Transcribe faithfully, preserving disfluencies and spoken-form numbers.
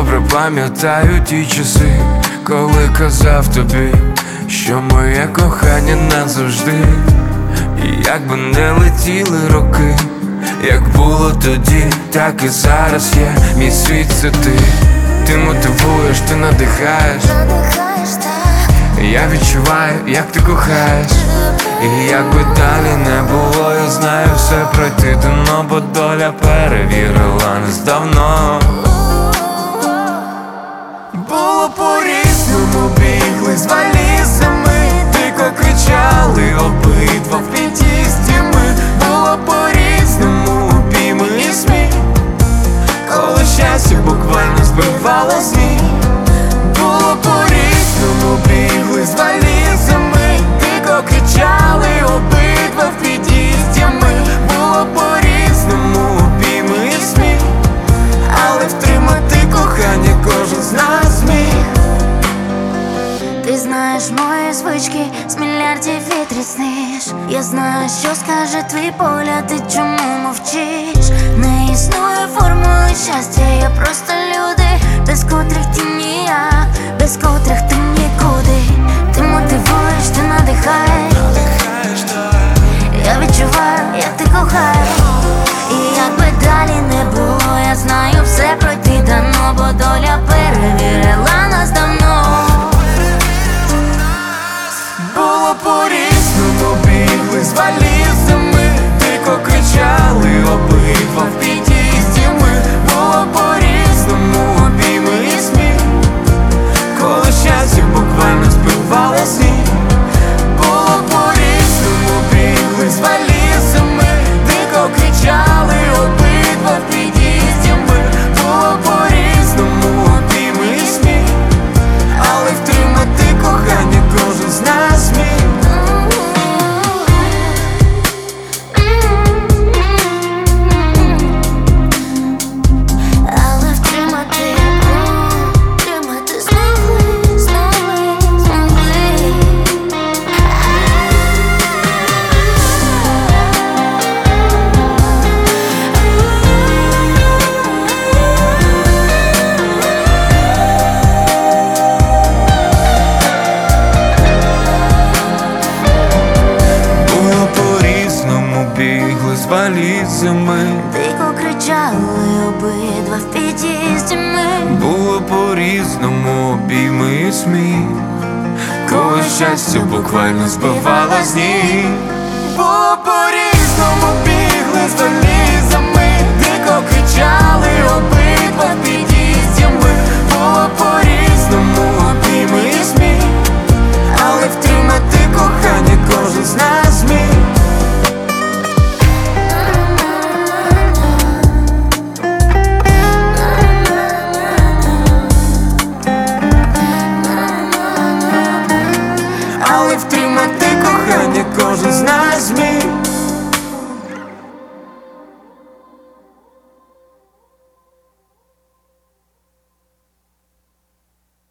добре пам'ятаю ті часи, коли казав тобі, що моє кохання назавжди. І як би не летіли роки, як було тоді, так і зараз є. Мій світ це ти. Ти мотивуєш, ти надихаєш. Я відчуваю, як ти кохаєш. І як би далі не було, я знаю, все пройти дано, бо доля перевірила нас давно. Було по-різному, бігли з валізами, дико кричали обидва в під'їзді ми. Було по-різному, обійми і сміх, коли щастя буквально збивало з ніг. Було по-різному, бігли з валізами, дико кричали обидва в під'їзді ми. Було по-різному, обійми і сміх, але втримати кохання кожен з нас зміг. Ти знаєш мої звички, з мільярдів відрізниш. Я знаю, що скаже твій погляд, ти чому мовчиш. Не існує формули щастя, є просто люди, без котрих ти ніяк, без котрих ти нікуди. Ти мотивуєш, ти надихаєш. Я відчуваю, як ти кохаєш. І як би далі не було, я знаю, все пройти дано, бо доля перевірила нас давно. Було по-різному, бігли з валізами, дико кричали обидва в під'їзді ми. Було по-різному, обійми і сміх, коли щастя буквально збивало з ніг. Було по-різному, бігли з валізами, дико кричали обидва в під'їзді ми. Було по-різному, обійми і сміх, але втримати кохання кожен з нас зміг. Але втримати, втримати змогли, змогли, змогли. Було по-різному, бігли з валізами, Дико кричали обидва в під'їзді ми. було по-різному, обійми і сміх, коли щастя буквально збивало з ніг. Було по-різному, бігли з валізами.